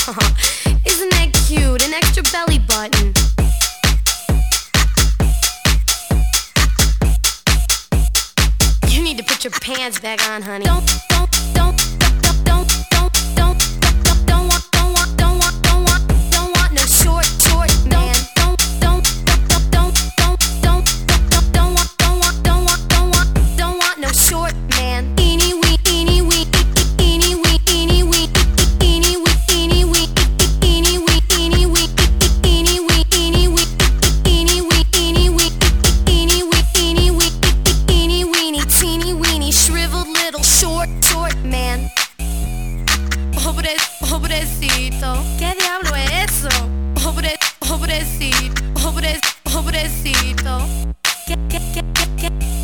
Isn't that cute? An extra belly button. You need to put your pants back on, honey. Don't want no short man. Don't want no short man. Eeny wee, eeny wee, eeny wee, eeny wee, eeny wee, eeny wee, eeny wee, eeny wee, eeny wee, eeny wee, eeny wee, eeny wee, eeny wee, eeny wee, eeny weeny, teeny weeny, shriveled little short man. Pobrecito, ¿qué diablo es eso? Pobrecito, pobrecito. ¿Qué?